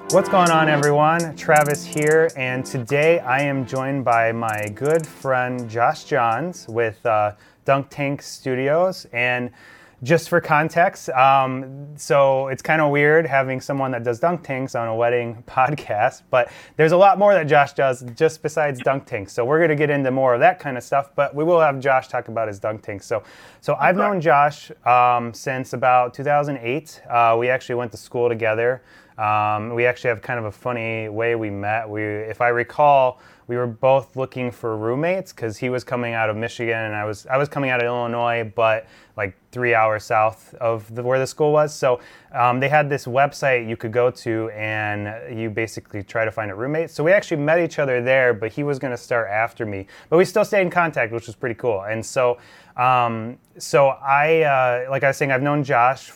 What's going on, everyone? Travis here, and today I am joined by my good friend Josh Johns with Dunk Tank Studios. And just for context, so it's kind of weird having someone that does dunk tanks on a wedding podcast, but there's a lot more that Josh does just besides dunk tanks. So we're going to get into more of that kind of stuff, but we will have Josh talk about his dunk tanks. So I've known Josh since about 2008. We actually went to school together. We actually have kind of a funny way we met. If I recall, we were both looking for roommates because he was coming out of Michigan and I was coming out of Illinois, but like 3 hours south of where the school was. So they had this website you could go to and you basically try to find a roommate. So we actually met each other there, but he was going to start after me. But we still stayed in contact, which was pretty cool. And so I, like I was saying, I've known Josh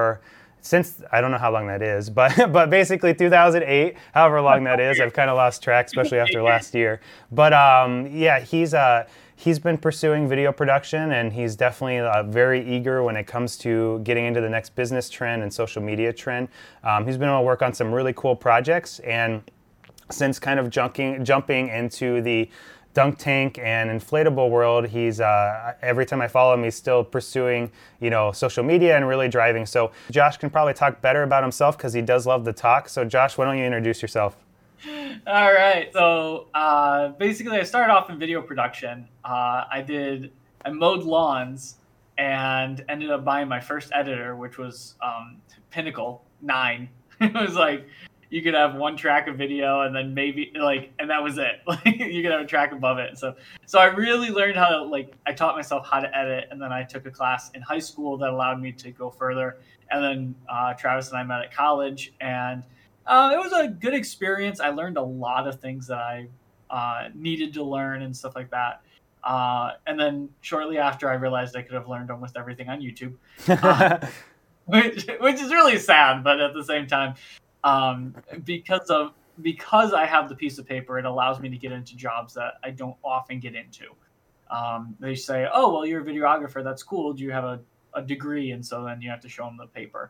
since I don't know how long that is, but basically 2008, however long that is. I've kind of lost track, especially after last year. But yeah, he's been pursuing video production, and he's definitely very eager when it comes to getting into the next business trend and social media trend. He's been able to work on some really cool projects, and since kind of jumping into the dunk tank and inflatable world, he's every time I follow him, he's still pursuing, social media and really driving. So Josh can probably talk better about himself because he does love to talk. So Josh, why don't you introduce yourself? All right. So basically, I started off in video production. I mowed lawns and ended up buying my first editor, which was Pinnacle 9. It was like, you could have one track of video and then maybe and that was it. You could have a track above it. So I really learned how to, I taught myself how to edit, and then I took a class in high school that allowed me to go further. And then Travis and I met at college, and it was a good experience. I learned a lot of things that I needed to learn and stuff like that. And then shortly after, I realized I could have learned almost everything on YouTube, which is really sad, but at the same time, because I have the piece of paper, it allows me to get into jobs that I don't often get into. They say, "Oh, well, you're a videographer. That's cool. Do you have a degree?" And so then you have to show them the paper.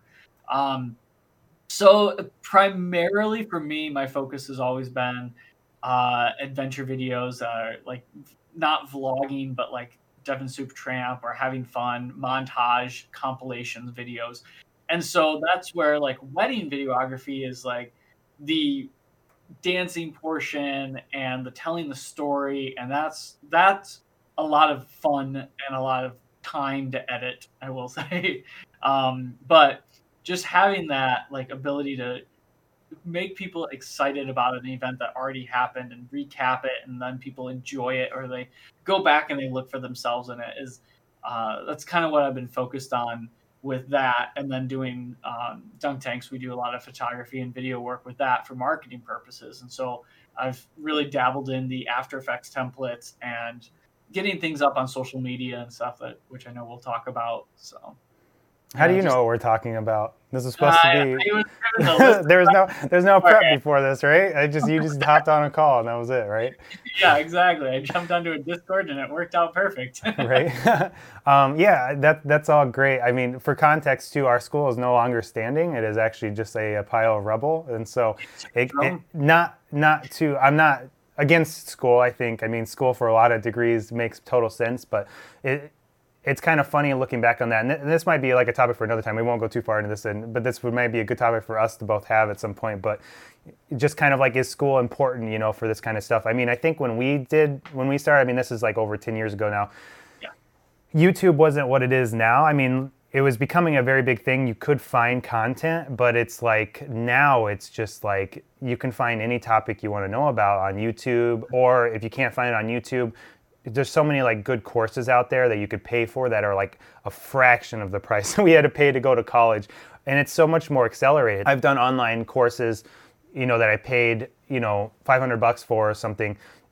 So primarily for me, my focus has always been adventure videos, not vlogging, but like Devon Soup Tramp or having fun, montage, compilations, videos. And so that's where wedding videography is the dancing portion and the telling the story. And that's a lot of fun and a lot of time to edit, I will say. But just having that ability to make people excited about an event that already happened and recap it, and then people enjoy it, or they go back and they look for themselves in it, is that's kind of what I've been focused on with that. And then doing dunk tanks, we do a lot of photography and video work with that for marketing purposes. And so I've really dabbled in the After Effects templates and getting things up on social media and stuff, which I know we'll talk about. So how do you know what we're talking about? This is supposed to be. There's no prep before this, right? You just hopped on a call and that was it, right? Yeah, exactly. I jumped onto a Discord and it worked out perfect. Right. Yeah, that's all great. I mean, for context too, our school is no longer standing. It is actually just a pile of rubble, and so I'm not against school. I mean, school for a lot of degrees makes total sense, but it's kind of funny looking back on that. And this might be a topic for another time. We won't go too far into this, but this might be a good topic for us to both have at some point. But just kind of is school important, for this kind of stuff? I mean, I think when we started, I mean, this is over 10 years ago now. Yeah. YouTube wasn't what it is now. I mean, it was becoming a very big thing. You could find content, but it's now it's just you can find any topic you want to know about on YouTube, or if you can't find it on YouTube, there's so many like good courses out there that you could pay for that are like a fraction of the price we had to pay to go to college. And it's so much more accelerated. I've done online courses, that I paid, $500 for or something.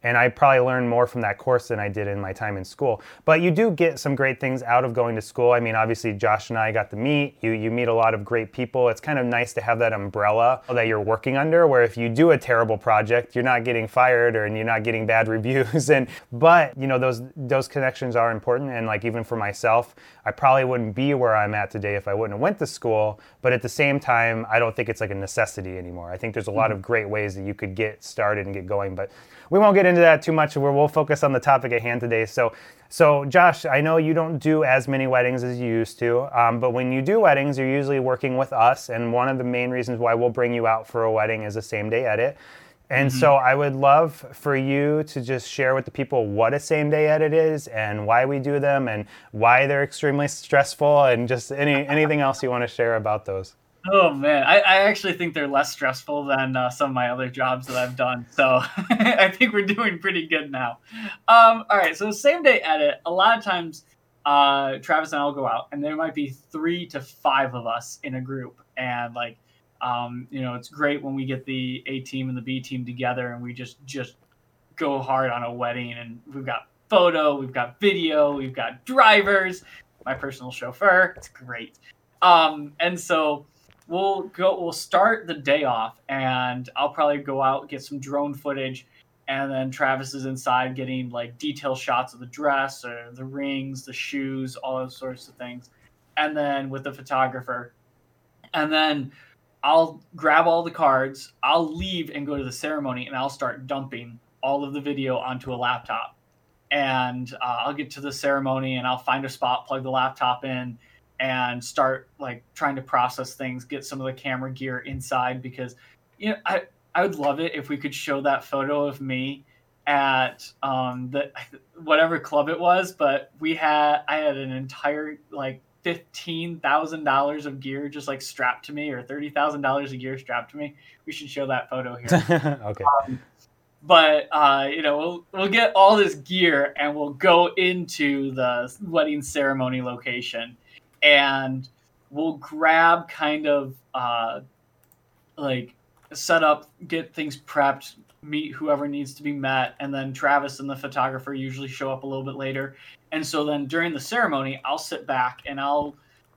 And I probably learned more from that course than I did in my time in school. But you do get some great things out of going to school. I mean, obviously, Josh and I got to meet. You meet a lot of great people. It's kind of nice to have that umbrella that you're working under, where if you do a terrible project, you're not getting fired or you're not getting bad reviews. But those connections are important. And like even for myself, I probably wouldn't be where I'm at today if I wouldn't have went to school. But at the same time, I don't think it's like a necessity anymore. I think there's a lot of great ways that you could get started and get going. But we won't get into that too much. We'll focus on the topic at hand today. So Josh, I know you don't do as many weddings as you used to, but when you do weddings, you're usually working with us. And one of the main reasons why we'll bring you out for a wedding is a same-day edit. And so I would love for you to just share with the people what a same-day edit is and why we do them and why they're extremely stressful and just anything else you want to share about those. Oh man, I actually think they're less stressful than some of my other jobs that I've done. So I think we're doing pretty good now. All right, so same day edit. A lot of times, Travis and I will go out, and there might be 3 to 5 of us in a group, and like, it's great when we get the A team and the B team together, and we just go hard on a wedding, and we've got photo, we've got video, we've got drivers, my personal chauffeur. It's great, and so. We'll start the day off, and I'll probably go out, get some drone footage, and then Travis is inside getting like detailed shots of the dress or the rings, the shoes, all those sorts of things. And then with the photographer, and then I'll grab all the cards, I'll leave and go to the ceremony, and I'll start dumping all of the video onto a laptop. And I'll get to the ceremony, and I'll find a spot, plug the laptop in, and start like trying to process things, get some of the camera gear inside, because I would love it if we could show that photo of me at the whatever club it was, but I had an entire like $15,000 of gear just like strapped to me, or $30,000 of gear strapped to me. We should show that photo here. Okay. But we'll get all this gear and we'll go into the wedding ceremony location. And we'll grab kind of like set up, get things prepped, meet whoever needs to be met. And then Travis and the photographer usually show up a little bit later. And so then during the ceremony, I'll sit back and I'll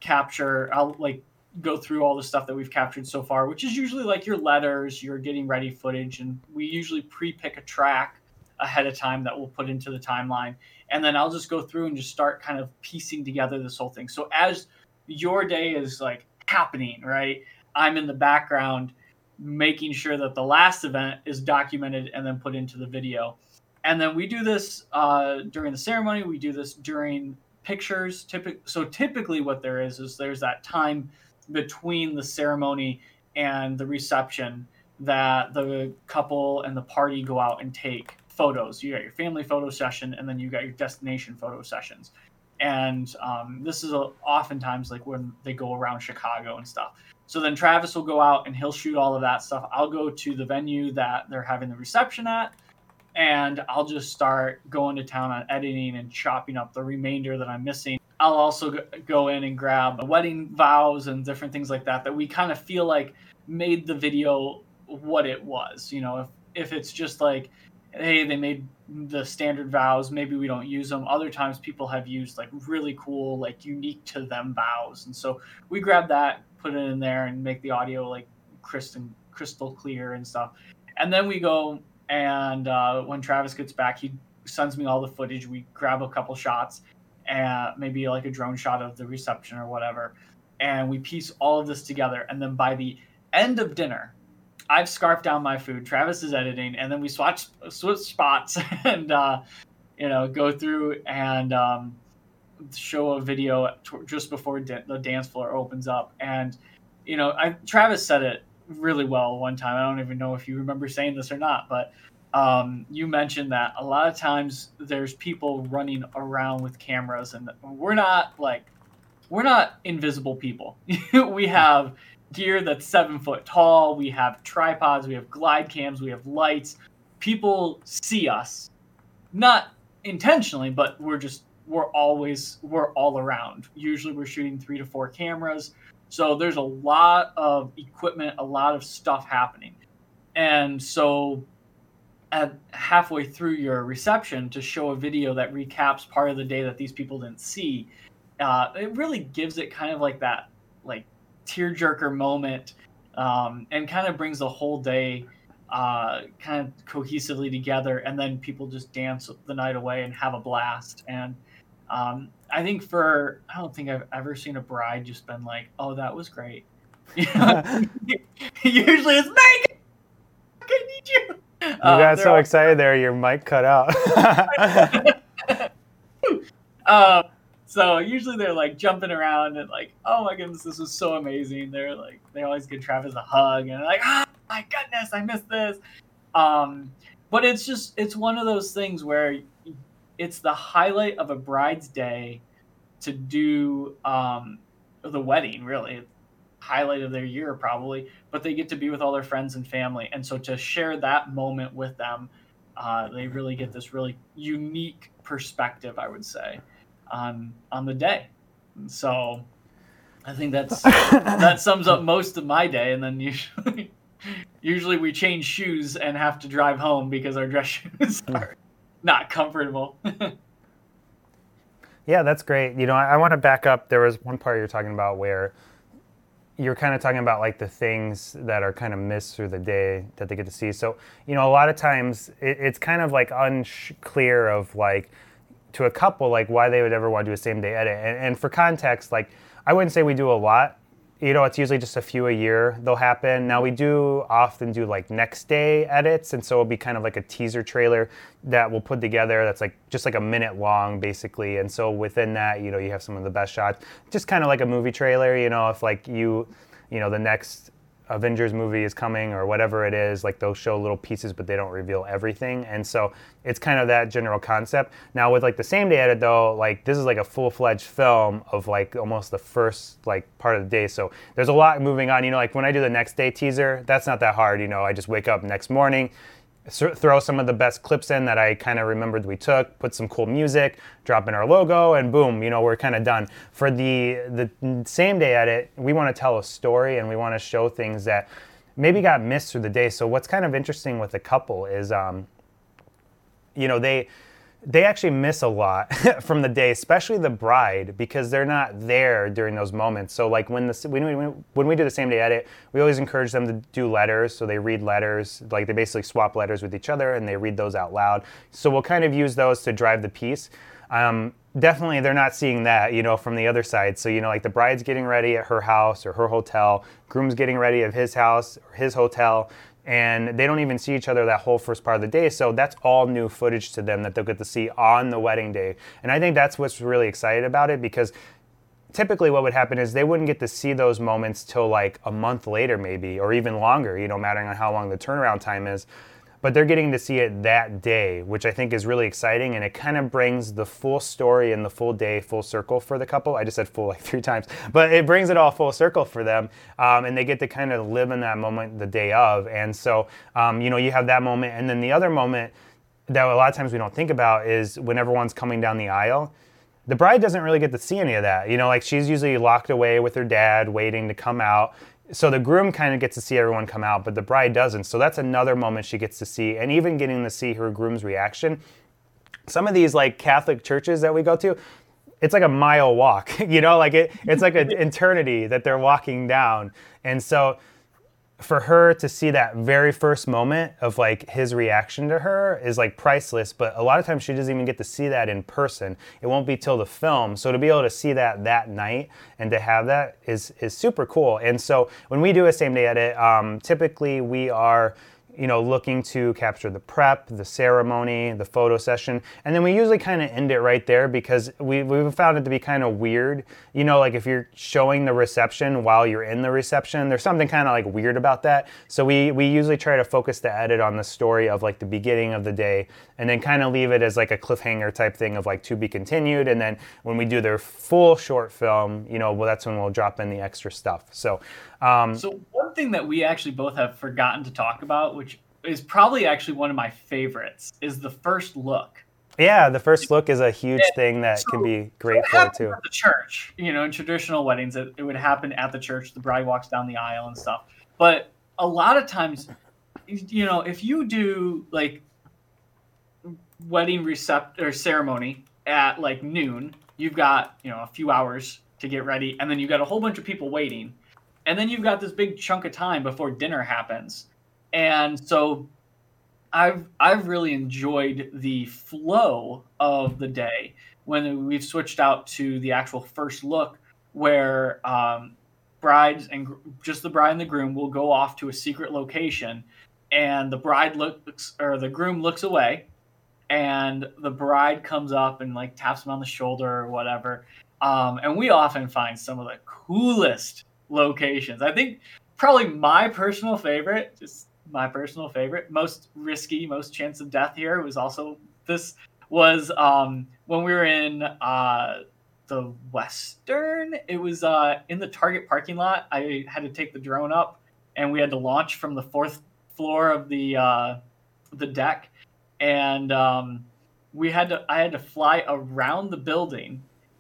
like go through all the stuff that we've captured so far, which is usually like your letters, your getting ready footage. And we usually pre-pick a track ahead of time that we'll put into the timeline. And then I'll just go through and just start kind of piecing together this whole thing. So as your day is like happening, right, I'm in the background making sure that the last event is documented and then put into the video. And then we do this during the ceremony. We do this during pictures. So typically what there is there's that time between the ceremony and the reception that the couple and the party go out and take photos. You got your family photo session, and then you got your destination photo sessions. And this is oftentimes like when they go around Chicago and stuff. So then Travis will go out and he'll shoot all of that stuff. I'll go to the venue that they're having the reception at, and I'll just start going to town on editing and chopping up the remainder that I'm missing. I'll also go in and grab wedding vows and different things like that we kind of feel like made the video what it was. If it's just like, hey, they made the standard vows, maybe we don't use them. Other times people have used like really cool, like unique to them vows. And so we grab that, put it in there, and make the audio like crystal clear and stuff. And then we go, and when Travis gets back, he sends me all the footage. We grab a couple shots, and maybe like a drone shot of the reception or whatever. And we piece all of this together. And then by the end of dinner, I've scarfed down my food. Travis is editing, and then we switch spots and go through and show a video just before the dance floor opens up. And Travis said it really well one time. I don't even know if you remember saying this or not, but you mentioned that a lot of times there's people running around with cameras, and we're not invisible people. We have gear that's 7 foot tall. We have tripods. We have glide cams. We have lights. People see us, not intentionally, but we're all around. Usually we're shooting 3 to 4 cameras. So there's a lot of equipment, a lot of stuff happening. And so at halfway through your reception to show a video that recaps part of the day that these people didn't see. It really gives it kind of like that like tearjerker moment, and kind of brings the whole day kind of cohesively together, and then people just dance the night away and have a blast. And I don't think I've ever seen a bride just been like, oh, that was great. You know? Usually it's Megan, I need you. You got so excited there, your mic cut out. So usually they're like jumping around and like, oh my goodness, this was so amazing. They always give Travis a hug and like, oh my goodness, I missed this. But it's one of those things where it's the highlight of a bride's day to do the wedding, really. Highlight of their year probably, but they get to be with all their friends and family, and so to share that moment with them, they really get this really unique perspective, I would say, on the day. And so I think that sums up most of my day. And then usually we change shoes and have to drive home because our dress shoes are not comfortable. Yeah, that's great. I want to back up. There was one part you're talking about where you're kind of talking about like the things that are kind of missed through the day that they get to see. So, a lot of times it's kind of like unclear of like to a couple, like why they would ever want to do a same day edit. And for context, like I wouldn't say we do a lot. It's usually just a few a year they'll happen. Now we do often do like next day edits, and so it'll be kind of like a teaser trailer that we'll put together that's like just like a minute long basically. And so within that, you have some of the best shots, just kind of like a movie trailer, if like the next Avengers movie is coming or whatever it is, like they'll show little pieces but they don't reveal everything. And so it's kind of that general concept. Now with like the same day edit though, like this is like a full-fledged film of like almost the first like part of the day. So there's a lot moving on. Like when I do the next day teaser, that's not that hard. I just wake up next morning, throw some of the best clips in that I kind of remembered we took, put some cool music, drop in our logo, and boom, we're kind of done. For the same day edit, we want to tell a story and we want to show things that maybe got missed through the day. So what's kind of interesting with the couple is, they actually miss a lot from the day, especially the bride, because they're not there during those moments. So like when we do the same day edit, we always encourage them to do letters. So they read letters, like they basically swap letters with each other and they read those out loud. So we'll kind of use those to drive the piece. Definitely they're not seeing that, from the other side. So, like the bride's getting ready at her house or her hotel, groom's getting ready at his house or his hotel, and they don't even see each other that whole first part of the day. So that's all new footage to them that they'll get to see on the wedding day. And I think that's what's really excited about it, because typically what would happen is they wouldn't get to see those moments till like a month later maybe, or even longer, mattering on how long the turnaround time is. But they're getting to see it that day, which I think is really exciting, and it kind of brings the full story and the full day full circle for the couple. I just said full like 3 times, but it brings it all full circle for them, and they get to kind of live in that moment the day of. And so, you have that moment, and then the other moment that a lot of times we don't think about is when everyone's coming down the aisle. The bride doesn't really get to see any of that. Like she's usually locked away with her dad waiting to come out. So the groom kind of gets to see everyone come out, but the bride doesn't. So that's another moment she gets to see, and even getting to see her groom's reaction. Some of these like Catholic churches that we go to, it's like a mile walk, like it's like an eternity that they're walking down. And so for her to see that very first moment of like his reaction to her is like priceless, but a lot of times she doesn't even get to see that in person. It won't be till the film. So to be able to see that night and to have that is super cool. And so when we do a same day edit, typically we are looking to capture the prep, the ceremony, the photo session, and then we usually kind of end it right there, because we've found it to be kind of weird. Like if you're showing the reception while you're in the reception, there's something kind of like weird about that. So we usually try to focus the edit on the story of like the beginning of the day, and then kind of leave it as like a cliffhanger type thing of like to be continued. And then when we do their full short film, that's when we'll drop in the extra stuff. So one thing that we actually both have forgotten to talk about, which is probably actually one of my favorites, is the first look. Yeah, the first look is a huge thing that can be great for it too. At the church, in traditional weddings, it would happen at the church. The bride walks down the aisle and stuff. But a lot of times, if you do like wedding ceremony at like noon. You've got, a few hours to get ready, and then you've got a whole bunch of people waiting. And then you've got this big chunk of time before dinner happens. And so I've really enjoyed the flow of the day when we've switched out to the actual first look, where brides and just the bride and the groom will go off to a secret location, and the groom looks away, and the bride comes up and like taps him on the shoulder or whatever. And we often find some of the coolest locations. I think probably my personal favorite, most risky, most chance of death here was when we were in the Western. It was in the Target parking lot. I had to take the drone up, and we had to launch from the 4th floor of the deck, and I had to fly around the building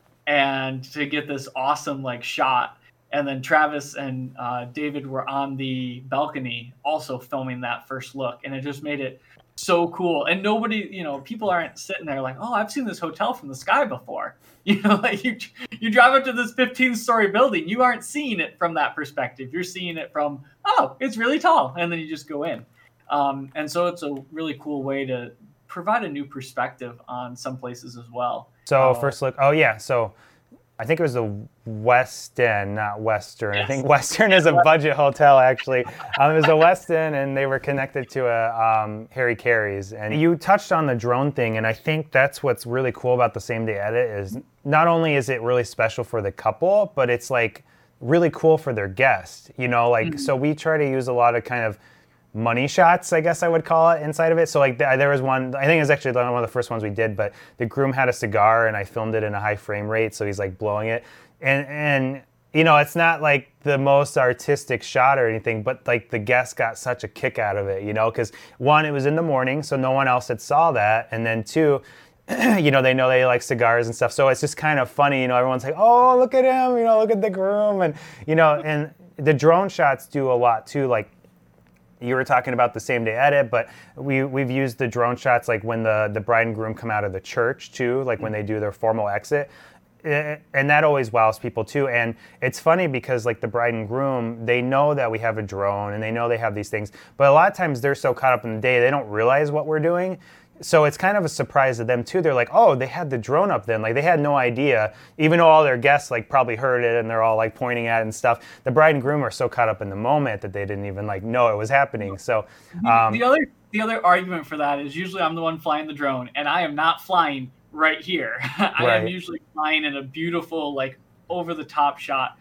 and to get this awesome like shot. And then Travis and David were on the balcony also filming that first look, and it just made it so cool. And nobody, people aren't sitting there like, oh, I've seen this hotel from the sky before. Like you drive up to this 15-story building, you aren't seeing it from that perspective. You're seeing it from, oh, it's really tall, and then you just go in. And so it's a really cool way to provide a new perspective on some places as well. So first look, oh yeah, so I think it was the West End, not Western. Yes. I think Western is a budget hotel, actually. It was the West End, and they were connected to a Harry Caray's. And you touched on the drone thing, and I think that's what's really cool about the same-day edit is not only is it really special for the couple, but it's like really cool for their guest. So we try to use a lot of kind of money shots, I guess I would call it, inside of it. So like there was one, I think it was actually one of the first ones we did, but the groom had a cigar and I filmed it in a high frame rate, so he's like blowing it. And it's not like the most artistic shot or anything, but like the guests got such a kick out of it, because one, it was in the morning, so no one else had saw that, and then two, they know they like cigars and stuff, so it's just kind of funny, everyone's like, oh, look at him, look at the groom, and and the drone shots do a lot too, like you were talking about the same-day edit, but we've used the drone shots like when the bride and groom come out of the church too, like when they do their formal exit. And that always wows people too. And it's funny because like the bride and groom, they know that we have a drone and they know they have these things, but a lot of times they're so caught up in the day, they don't realize what we're doing. So it's kind of a surprise to them too. They're like, oh, they had the drone up then. Like they had no idea, even though all their guests like probably heard it and they're all like pointing at it and stuff. The bride and groom are so caught up in the moment that they didn't even like know it was happening. So the other argument for that is usually I'm the one flying the drone, and I am not flying right here. I am usually flying in a beautiful like over the top shot.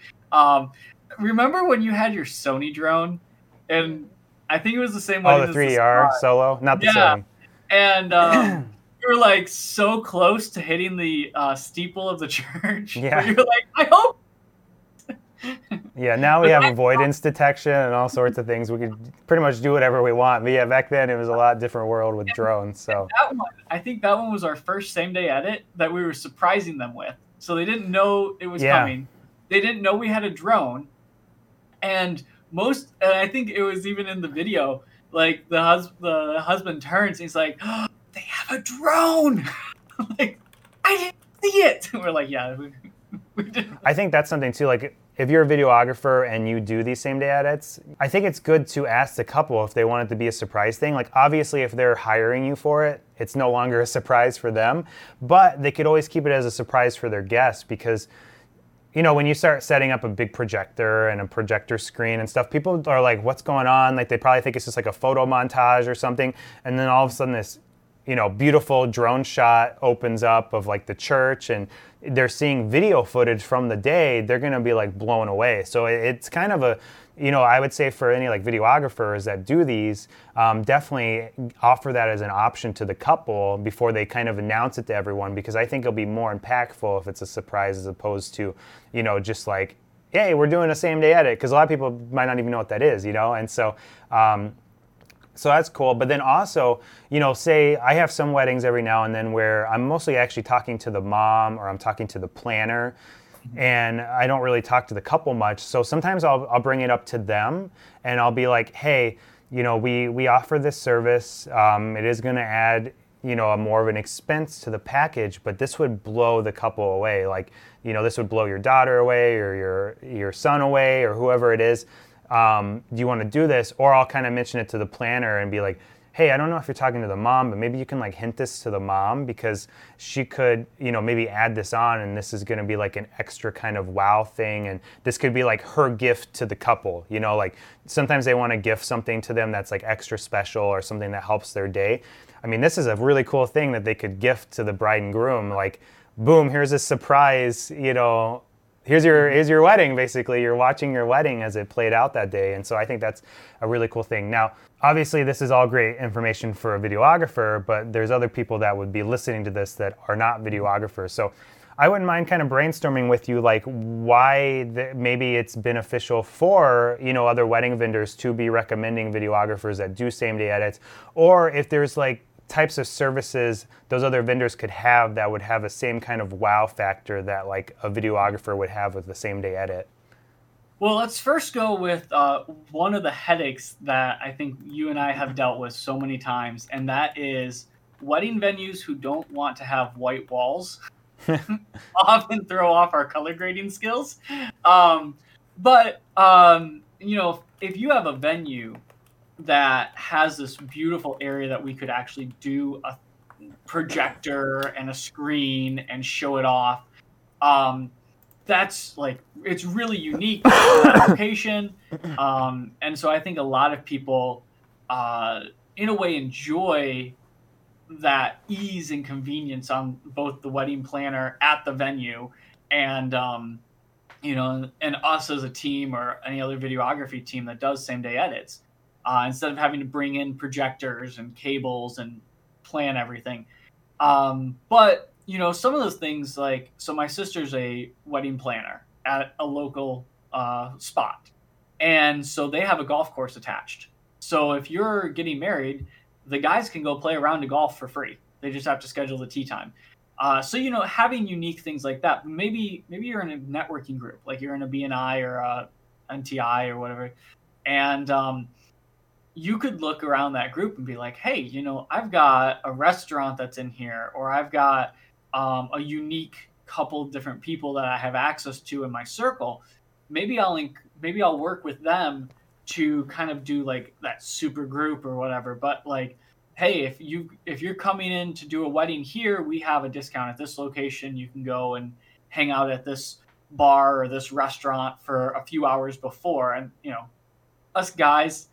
Remember when you had your Sony drone, and I think it was the same way. Oh, the 3DR Solo, not the Sony. And you were like so close to hitting the steeple of the church. Yeah. You were like, I hope. Yeah, now we have avoidance detection and all sorts of things. We could pretty much do whatever we want. But yeah, back then it was a lot different world with drones. So I think that one was our first same-day edit that we were surprising them with. So they didn't know it was coming. They didn't know we had a drone. And I think it was even in the video, like the husband turns and he's like, oh, they have a drone. Like, I didn't see it. We're like, yeah, we didn't. I think that's something too. Like if you're a videographer and you do these same day edits, I think it's good to ask the couple if they want it to be a surprise thing. Like obviously if they're hiring you for it, it's no longer a surprise for them, but they could always keep it as a surprise for their guests because when you start setting up a big projector and a projector screen and stuff, people are like, what's going on? Like they probably think it's just like a photo montage or something. And then all of a sudden this, beautiful drone shot opens up of like the church and they're seeing video footage from the day, they're going to be like blown away. So it's kind of a, I would say for any like videographers that do these, definitely offer that as an option to the couple before they kind of announce it to everyone, because I think it'll be more impactful if it's a surprise as opposed to, just like, hey, we're doing a same day edit, because a lot of people might not even know what that is, and so so that's cool. But then also, say I have some weddings every now and then where I'm mostly actually talking to the mom or I'm talking to the planner, and I don't really talk to the couple much. So sometimes I'll bring it up to them and I'll be like, hey, we offer this service. It is going to add, a more of an expense to the package, but this would blow the couple away. Like, this would blow your daughter away or your son away or whoever it is. Do you want to do this? Or I'll kind of mention it to the planner and be like, hey, I don't know if you're talking to the mom, but maybe you can like hint this to the mom because she could, maybe add this on, and this is going to be like an extra kind of wow thing. And this could be like her gift to the couple, like sometimes they want to gift something to them that's like extra special or something that helps their day. I mean, this is a really cool thing that they could gift to the bride and groom. Like, boom, here's a surprise, here's your wedding, basically. You're watching your wedding as it played out that day. And so I think that's a really cool thing. Now, obviously, this is all great information for a videographer, but there's other people that would be listening to this that are not videographers. So I wouldn't mind kind of brainstorming with you, like why maybe it's beneficial for, other wedding vendors to be recommending videographers that do same-day edits, or if there's like types of services those other vendors could have that would have the same kind of wow factor that like a videographer would have with the same day edit. Well, let's first go with one of the headaches that I think you and I have dealt with so many times, and that is wedding venues who don't want to have white walls often throw off our color grading skills. But if you have a venue that has this beautiful area that we could actually do a projector and a screen and show it off, that's like, it's really unique to that location. And so I think a lot of people in a way enjoy that ease and convenience on both the wedding planner at the venue and and us as a team or any other videography team that does same day edits. Instead of having to bring in projectors and cables and plan everything. But, some of those things so my sister's a wedding planner at a local spot. And so they have a golf course attached. So if you're getting married, the guys can go play around to golf for free. They just have to schedule the tee time. So, having unique things like that, maybe you're in a networking group, like you're in a BNI or a NTI or whatever. And, you could look around that group and be like, hey, I've got a restaurant that's in here, or I've got a unique couple of different people that I have access to in my circle. Maybe I'll work with them to kind of do like that super group or whatever. But like, hey, if you're coming in to do a wedding here, we have a discount at this location. You can go and hang out at this bar or this restaurant for a few hours before. And, us guys,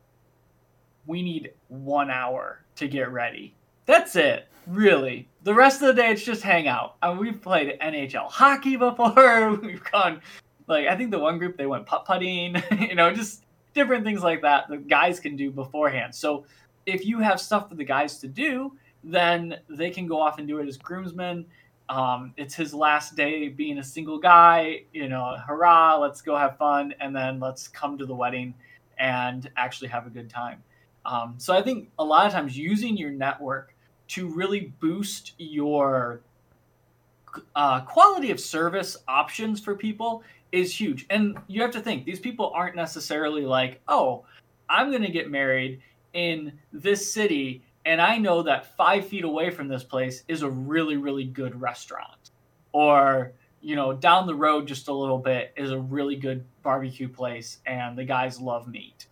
we need 1 hour to get ready. That's it, really. The rest of the day, it's just hang out. We've played NHL hockey before. We've gone, I think the one group, they went putt-putting, just different things like that the guys can do beforehand. So if you have stuff for the guys to do, then they can go off and do it as groomsmen. It's his last day being a single guy, hurrah, let's go have fun. And then let's come to the wedding and actually have a good time. So I think a lot of times using your network to really boost your quality of service options for people is huge. And you have to think, these people aren't necessarily like, oh, I'm going to get married in this city, and I know that 5 feet away from this place is a really, really good restaurant. Or, down the road just a little bit is a really good barbecue place, and the guys love meat,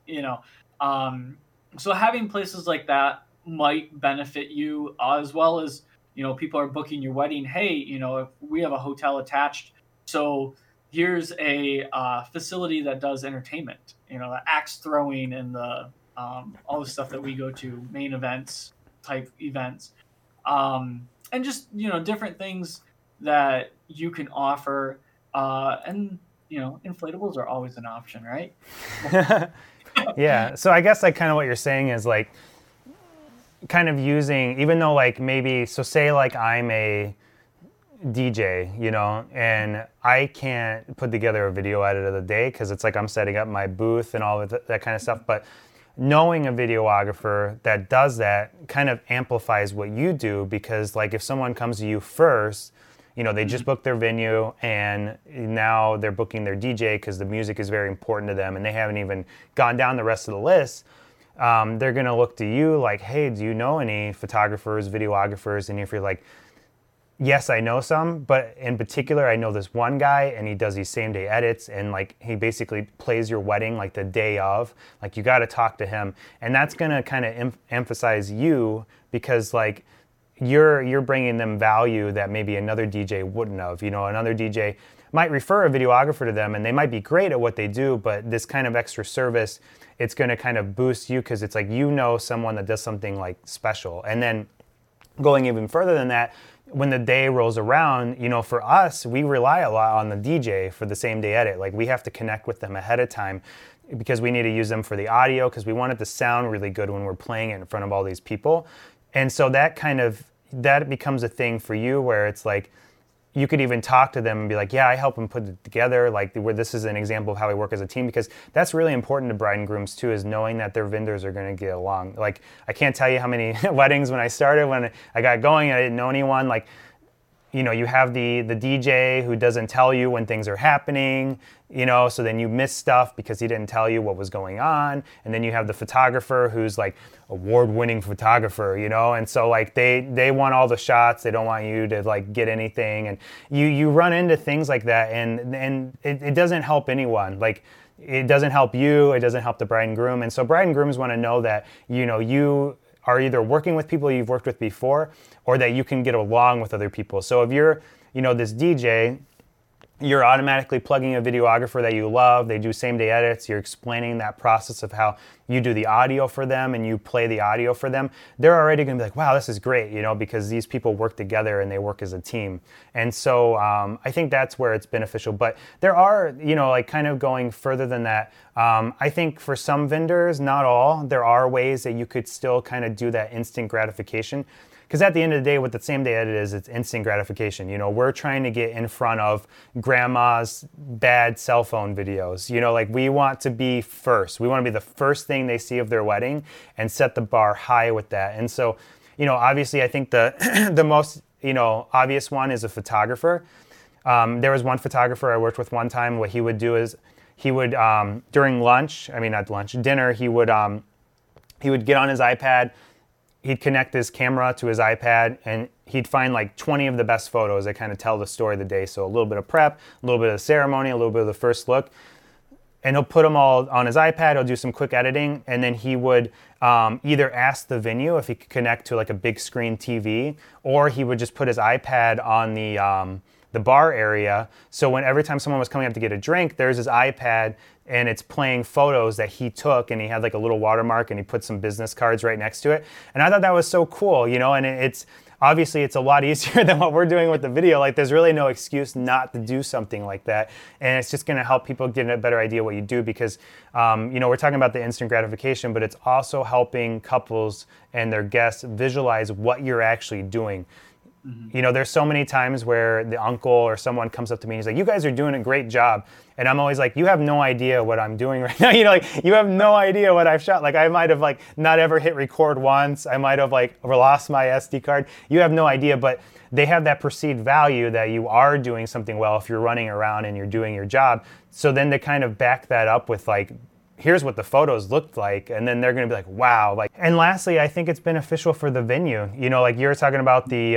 So having places like that might benefit you as well as, people are booking your wedding. Hey, if we have a hotel attached, so here's a facility that does entertainment, the axe throwing and the all the stuff that we go to, main events type events, and just, different things that you can offer. And, inflatables are always an option, right? Yeah. So I guess kind of what you're saying is kind of using, even though maybe, so say I'm a DJ, and I can't put together a video edit of the day because it's I'm setting up my booth and all of that kind of stuff. But knowing a videographer that does that kind of amplifies what you do, because if someone comes to you first, they just booked their venue and now they're booking their DJ because the music is very important to them and they haven't even gone down the rest of the list. they're going to look to you like, hey, do you know any photographers, videographers? And if you're like, yes, I know some, but in particular, I know this one guy and he does these same day edits, and like he basically plays your wedding like the day of, like you got to talk to him. And that's going to kind of emphasize you, because like you're bringing them value that maybe another DJ wouldn't have. You know, another DJ might refer a videographer to them and they might be great at what they do, but this kind of extra service, it's going to kind of boost you, because it's like, you know, someone that does something like special. And then going even further than that, when the day rolls around, you know, for us, we rely a lot on the DJ for the same day edit. Like we have to connect with them ahead of time, because we need to use them for the audio, because we want it to sound really good when we're playing it in front of all these people. And so that becomes a thing for you, where it's like, you could even talk to them and be like, yeah, I help them put it together. Like, where this is an example of how we work as a team, because that's really important to bride and grooms too, is knowing that their vendors are going to get along. Like, I can't tell you how many weddings when I started, when I got going, I didn't know anyone. Like, you know, you have the DJ who doesn't tell you when things are happening, you know, so then you miss stuff because he didn't tell you what was going on. And then you have the photographer who's like award-winning photographer, you know, and so like they want all the shots, they don't want you to like get anything, and you run into things like that, and it doesn't help anyone. Like, it doesn't help you, it doesn't help the bride and groom. And so bride and grooms want to know that, you know, you are either working with people you've worked with before, or that you can get along with other people. So if you're, you know, this DJ, you're automatically plugging a videographer that you love, they do same day edits, you're explaining that process of how you do the audio for them and you play the audio for them. They're already going to be like, wow, this is great, you know, because these people work together and they work as a team. And so I think that's where it's beneficial. But there are, you know, like kind of going further than that, I think for some vendors, not all, there are ways that you could still kind of do that instant gratification. Because at the end of the day, what the same day edit is, it's instant gratification. You know, we're trying to get in front of grandma's bad cell phone videos. You know, like we want to be first. We want to be the first thing they see of their wedding and set the bar high with that. And so, you know, obviously I think the most, you know, obvious one is a photographer. There was one photographer I worked with one time. What he would do is he would, during dinner, he would get on his iPad, he'd connect his camera to his iPad, and he'd find like 20 of the best photos that kind of tell the story of the day. So a little bit of prep, a little bit of the ceremony, a little bit of the first look. And he'll put them all on his iPad, he'll do some quick editing, and then he would either ask the venue if he could connect to like a big screen TV, or he would just put his iPad on the bar area. So every time someone was coming up to get a drink, there's his iPad, and it's playing photos that he took, and he had like a little watermark, and he put some business cards right next to it. And I thought that was so cool, you know, and it's obviously it's a lot easier than what we're doing with the video. Like, there's really no excuse not to do something like that. And it's just going to help people get a better idea what you do, because, you know, we're talking about the instant gratification, but it's also helping couples and their guests visualize what you're actually doing. Mm-hmm. You know, there's so many times where the uncle or someone comes up to me and he's like, you guys are doing a great job. And I'm always like, you have no idea what I'm doing right now. You know, like, you have no idea what I've shot. Like, I might have like not ever hit record once. I might have like lost my SD card. You have no idea, but they have that perceived value that you are doing something well if you're running around and you're doing your job. So then to kind of back that up with like, here's what the photos looked like, and then they're going to be like, wow. Like, and lastly, I think it's beneficial for the venue. You know, like you were talking about the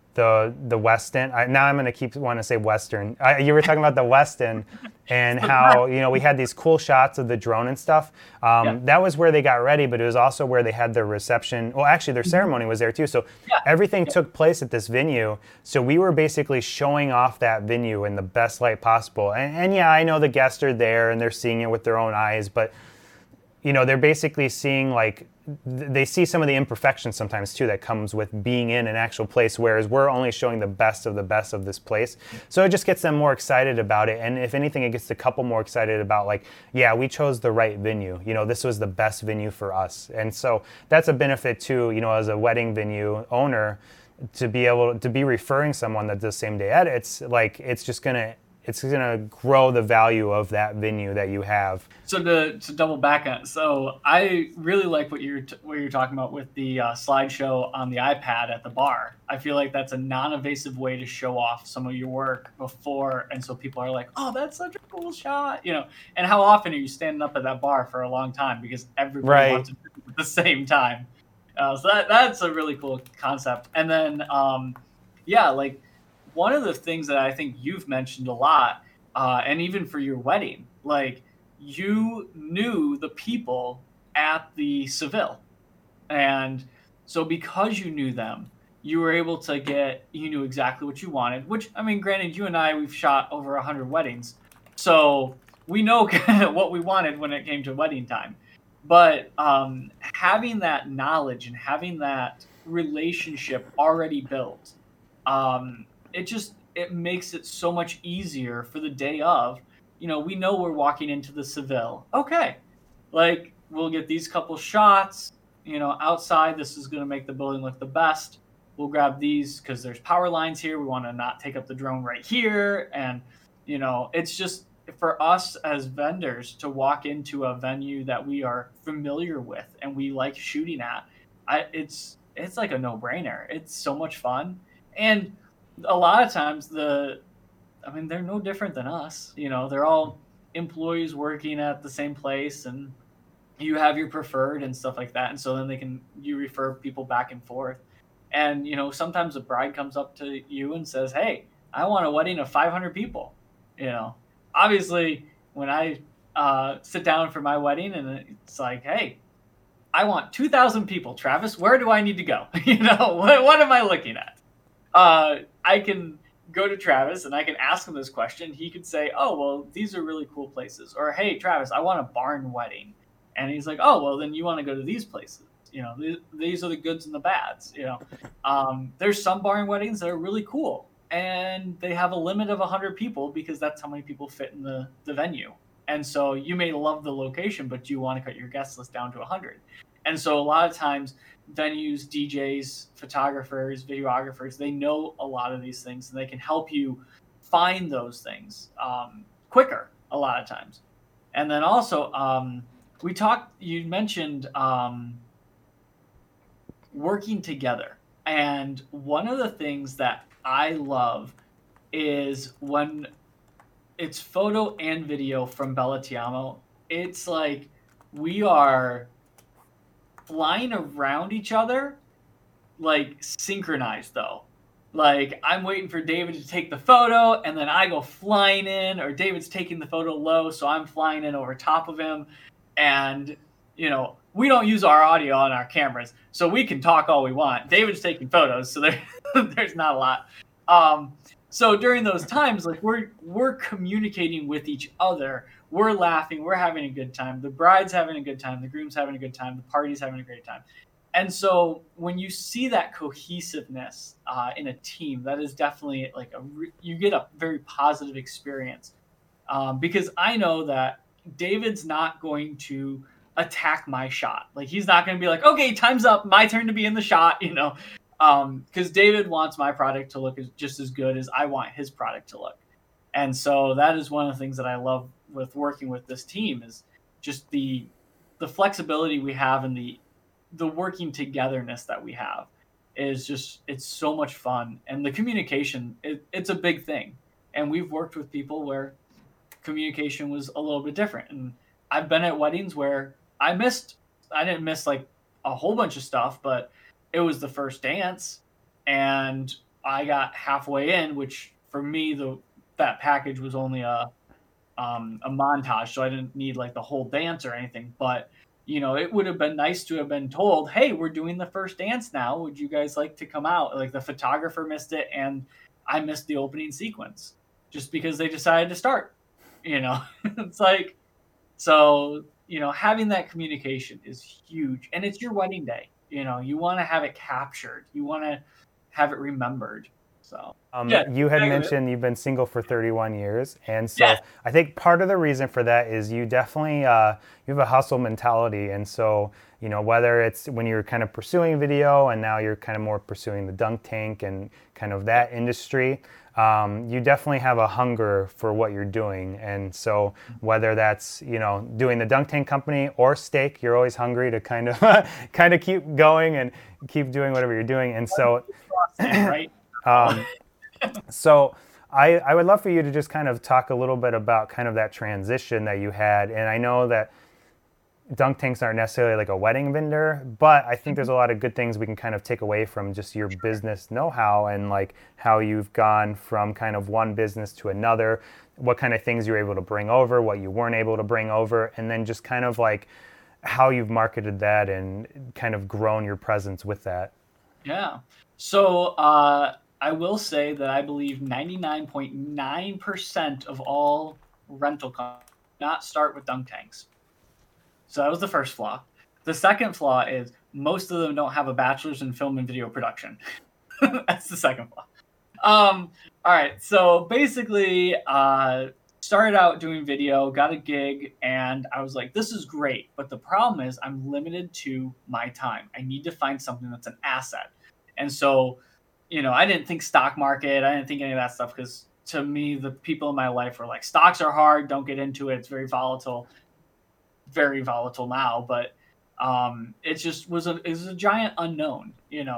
Westin. Now I'm going to keep wanting to say Western. You were talking about the Westin and how, you know, we had these cool shots of the drone and stuff. That was where they got ready, but it was also where they had their reception. Well, actually, their ceremony was there too. So everything took place at this venue. So we were basically showing off that venue in the best light possible. And yeah, I know the guests are there and they're seeing it with their own eyes, but you know, they're basically seeing like, they see some of the imperfections sometimes too that comes with being in an actual place, whereas we're only showing the best of this place. So it just gets them more excited about it. And if anything, it gets the couple more excited about like, yeah, we chose the right venue. You know, this was the best venue for us. And so that's a benefit too, you know, as a wedding venue owner, to be able to be referring someone that does same day edits. Like, it's gonna grow the value of that venue that you have. So to double back on it, so I really like what you're talking about with the slideshow on the iPad at the bar. I feel like that's a non-invasive way to show off some of your work before, and so people are like, oh, that's such a cool shot, you know. And how often are you standing up at that bar for a long time because everybody wants a at the same time. So that's a really cool concept. And then, like one of the things that I think you've mentioned a lot, and even for your wedding, like you knew the people at the Seville. And so because you knew them, you were able to you knew exactly what you wanted, which, I mean, granted, you and I, we've shot over 100 weddings. So we know kind of what we wanted when it came to wedding time. But having that knowledge and having that relationship already built, it makes it so much easier for the day of. We know we're walking into the Seville. Okay, like we'll get these couple shots. Outside, this is going to make the building look the best. We'll grab these because there's power lines here. We want to not take up the drone right here. And, it's just for us as vendors to walk into a venue that we are familiar with and we like shooting at. It's like a no-brainer. It's so much fun. And a lot of times they're no different than us. They're all employees working at the same place, and you have your preferred and stuff like that. And so then you refer people back and forth. And, sometimes a bride comes up to you and says, hey, I want a wedding of 500 people. Obviously when I sit down for my wedding and it's like, hey, I want 2,000 people, Travis, where do I need to go? What am I looking at? I can go to Travis and I can ask him this question. He could say, oh, well, these are really cool places. Or, hey, Travis, I want a barn wedding. And he's like, oh, well, then you want to go to these places. These are the goods and the bads. There's some barn weddings that are really cool, and they have a limit of 100 people because that's how many people fit in the venue. And so you may love the location, but you want to cut your guest list down to 100. And so a lot of times venues, DJs, photographers, videographers, they know a lot of these things, and they can help you find those things quicker a lot of times. And then also, you mentioned working together. And one of the things that I love is when it's photo and video from Bellatiamo, it's like we are flying around each other, like synchronized though. Like I'm waiting for David to take the photo and then I go flying in, or David's taking the photo low, so I'm flying in over top of him. And, we don't use our audio on our cameras, so we can talk all we want. David's taking photos, so there's not a lot. So during those times, like we're communicating with each other. We're laughing. We're having a good time. The bride's having a good time. The groom's having a good time. The party's having a great time. And so when you see that cohesiveness in a team, that is definitely like you get a very positive experience. Because I know that David's not going to attack my shot. Like he's not going to be like, okay, time's up, my turn to be in the shot, because David wants my product to look just as good as I want his product to look. And so that is one of the things that I love with working with this team is just the flexibility we have and the working togetherness that we have is just, it's so much fun. And the communication, it's a big thing. And we've worked with people where communication was a little bit different. And I've been at weddings where I didn't miss like a whole bunch of stuff, but it was the first dance and I got halfway in, which for me, that package was only a montage. So I didn't need like the whole dance or anything, but it would have been nice to have been told, hey, we're doing the first dance now. Would you guys like to come out? Like the photographer missed it and I missed the opening sequence just because they decided to start, it's like, so, having that communication is huge, and it's your wedding day. You want to have it captured. You want to have it remembered. So, you had mentioned you've been single for 31 years. And so I think part of the reason for that is you definitely, you have a hustle mentality. And so, whether it's when you're kind of pursuing video and now you're kind of more pursuing the dunk tank and kind of that industry, you definitely have a hunger for what you're doing. And so whether that's, doing the dunk tank company or steak, you're always hungry to kind of keep going and keep doing whatever you're doing. And so, right. So I would love for you to just kind of talk a little bit about kind of that transition that you had. And I know that dunk tanks aren't necessarily like a wedding vendor, but I think there's a lot of good things we can kind of take away from just your business know-how and like how you've gone from kind of one business to another, what kind of things you're able to bring over, what you weren't able to bring over, and then just kind of like how you've marketed that and kind of grown your presence with that. Yeah. So I will say that I believe 99.9% of all rental companies not start with dunk tanks. So that was the first flaw. The second flaw is most of them don't have a bachelor's in film and video production. That's the second flaw. All right. So basically, started out doing video, got a gig, and I was like, this is great. But the problem is I'm limited to my time. I need to find something that's an asset. And so, I didn't think stock market. I didn't think any of that stuff because to me, the people in my life were like, stocks are hard. Don't get into it. It's very volatile now. But it just was a giant unknown,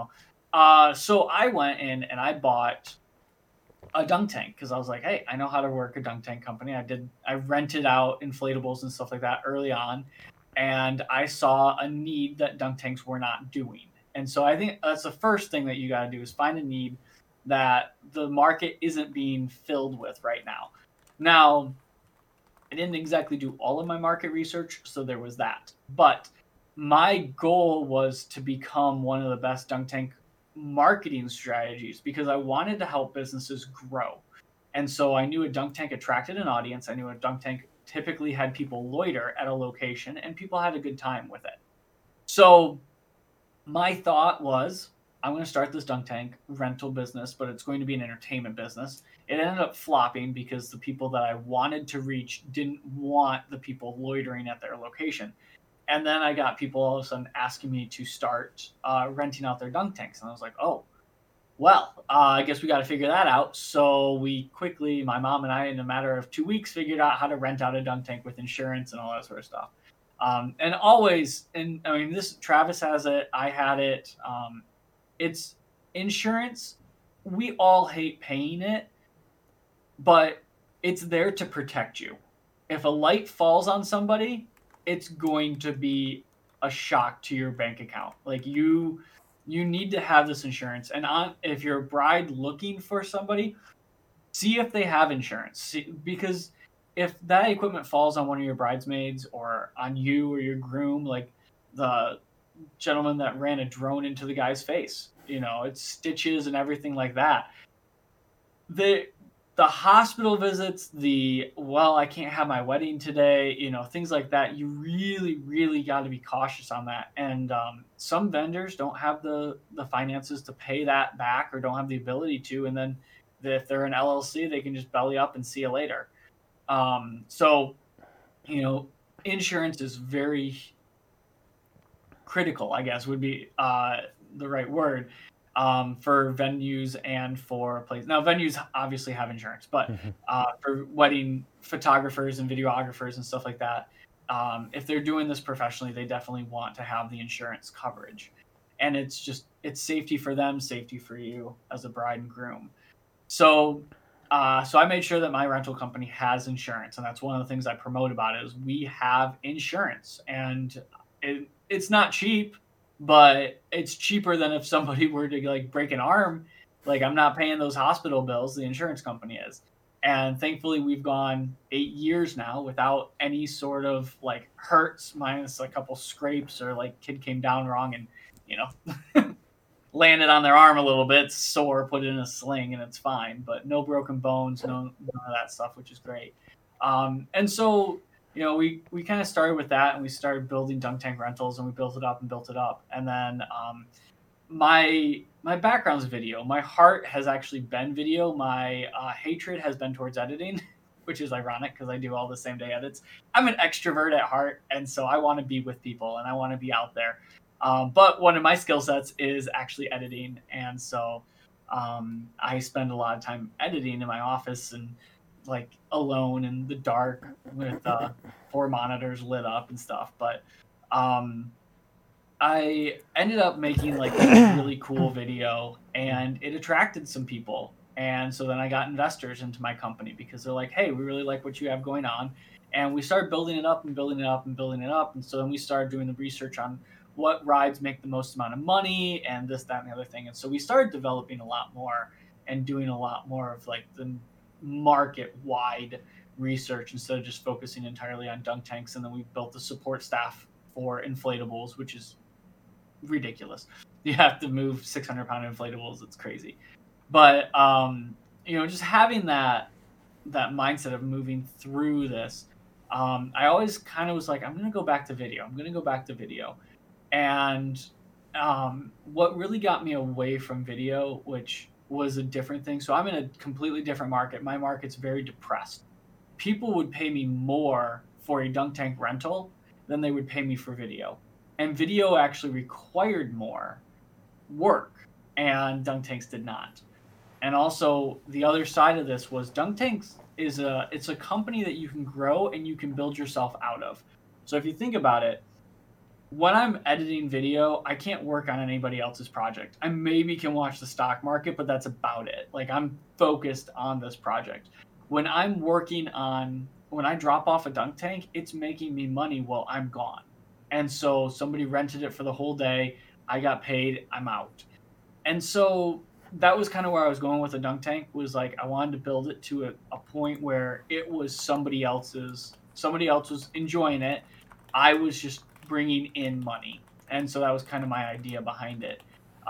So I went in and I bought a dunk tank because I was like, hey, I know how to work a dunk tank company. I rented out inflatables and stuff like that early on. And I saw a need that dunk tanks were not doing. And so I think that's the first thing that you got to do is find a need that the market isn't being filled with right now. Now, I didn't exactly do all of my market research, so there was that. But my goal was to become one of the best dunk tank marketing strategies because I wanted to help businesses grow. And so I knew a dunk tank attracted an audience. I knew a dunk tank typically had people loiter at a location and people had a good time with it. So my thought was, I'm going to start this dunk tank rental business, but it's going to be an entertainment business. It ended up flopping because the people that I wanted to reach didn't want the people loitering at their location. And then I got people all of a sudden asking me to start renting out their dunk tanks. And I was like, oh, well, I guess we got to figure that out. So we quickly, my mom and I, in a matter of 2 weeks, figured out how to rent out a dunk tank with insurance and all that sort of stuff. And always, Travis has it, I had it. It's insurance. We all hate paying it, but it's there to protect you. If a light falls on somebody, it's going to be a shock to your bank account. Like you need to have this insurance. And if you're a bride looking for somebody, see if they have insurance. Because if that equipment falls on one of your bridesmaids or on you or your groom, like the gentleman that ran a drone into the guy's face, it's stitches and everything like that. The hospital visits, I can't have my wedding today, things like that. You really, really got to be cautious on that. And some vendors don't have the finances to pay that back or don't have the ability to. And then if they're an LLC, they can just belly up and see you later. So, insurance is very critical, I guess would be the right word, for venues and for places. Now, venues obviously have insurance, but for wedding photographers and videographers and stuff like that, if they're doing this professionally, they definitely want to have the insurance coverage. And it's safety for them, safety for you as a bride and groom. So I made sure that my rental company has insurance, and that's one of the things I promote about it is we have insurance, and it's not cheap, but it's cheaper than if somebody were to break an arm. Like I'm not paying those hospital bills, the insurance company is. And thankfully we've gone 8 years now without any sort of hurts minus a couple scrapes or kid came down wrong and, landed on their arm a little bit, sore, put it in a sling and it's fine, but no broken bones, none of that stuff, which is great. And so, we kind of started with that and we started building dunk tank rentals and we built it up. And then my background's video. My heart has actually been video. My hatred has been towards editing, which is ironic because I do all the same day edits. I'm an extrovert at heart, and so I want to be with people and I want to be out there. But one of my skill sets is actually editing. And so I spend a lot of time editing in my office and alone in the dark with 4 monitors lit up and stuff. But I ended up making a really cool video and it attracted some people. And so then I got investors into my company because they're like, hey, we really like what you have going on. And we started building it up and building it up and building it up. And so then we started doing the research on what rides make the most amount of money and this, that, and the other thing. And so we started developing a lot more and doing a lot more of like the market wide research instead of just focusing entirely on dunk tanks. And then we built the support staff for inflatables, which is ridiculous. You have to move 600-pound inflatables. It's crazy. But, just having that mindset of moving through this, I always kind of was like, I'm going to go back to video. And what really got me away from video, which was a different thing. So I'm in a completely different market. My market's very depressed. People would pay me more for a dunk tank rental than they would pay me for video. And video actually required more work, and dunk tanks did not. And also the other side of this was dunk tanks it's a company that you can grow and you can build yourself out of. So if you think about it, when I'm editing video, I can't work on anybody else's project. I maybe can watch the stock market, but that's about it. Like, I'm focused on this project. When I drop off a dunk tank, it's making me money while I'm gone. And so somebody rented it for the whole day. I got paid. I'm out. And so that was kind of where I was going with the dunk tank, was like, I wanted to build it to a point where it was somebody else was enjoying it. I was just bringing in money. And so that was kind of my idea behind it.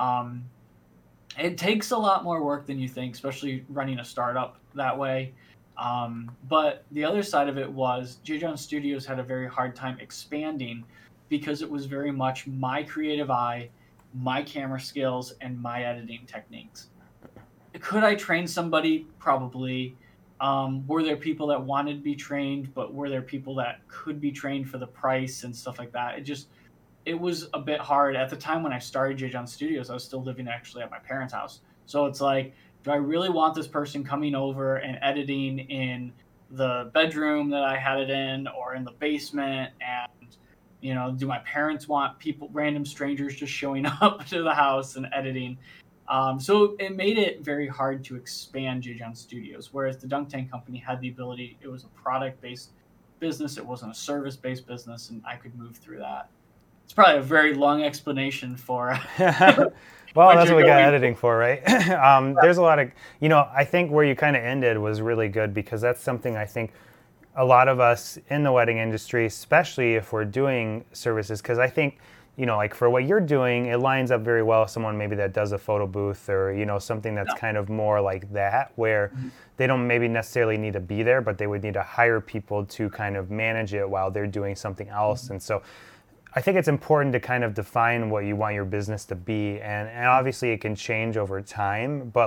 It takes a lot more work than you think, especially running a startup that way. But the other side of it was J. John Studios had a very hard time expanding because it was very much my creative eye, my camera skills, and my editing techniques. Could I train somebody? Probably. Were there people that wanted to be trained, but were there people that could be trained for the price and stuff like that? It was a bit hard. At the time when I started J. John Studios, I was still living actually at my parents' house. So it's like, do I really want this person coming over and editing in the bedroom that I had it in, or in the basement? And do my parents want random strangers just showing up to the house and editing? So it made it very hard to expand J. John Studios, whereas the Dunk Tank Company had the ability. It was a product-based business. It wasn't a service-based business, and I could move through that. It's probably a very long explanation for... Well, that's what we got editing for, right? There's a lot of, I think where you kind of ended was really good, because that's something I think a lot of us in the wedding industry, especially if we're doing services, because I think, like for what you're doing, it lines up very well with someone maybe that does a photo booth, or, something that's kind of more like that, where they don't maybe necessarily need to be there, but they would need to hire people to kind of manage it while they're doing something else. And so I think it's important to kind of define what you want your business to be. And obviously it can change over time, but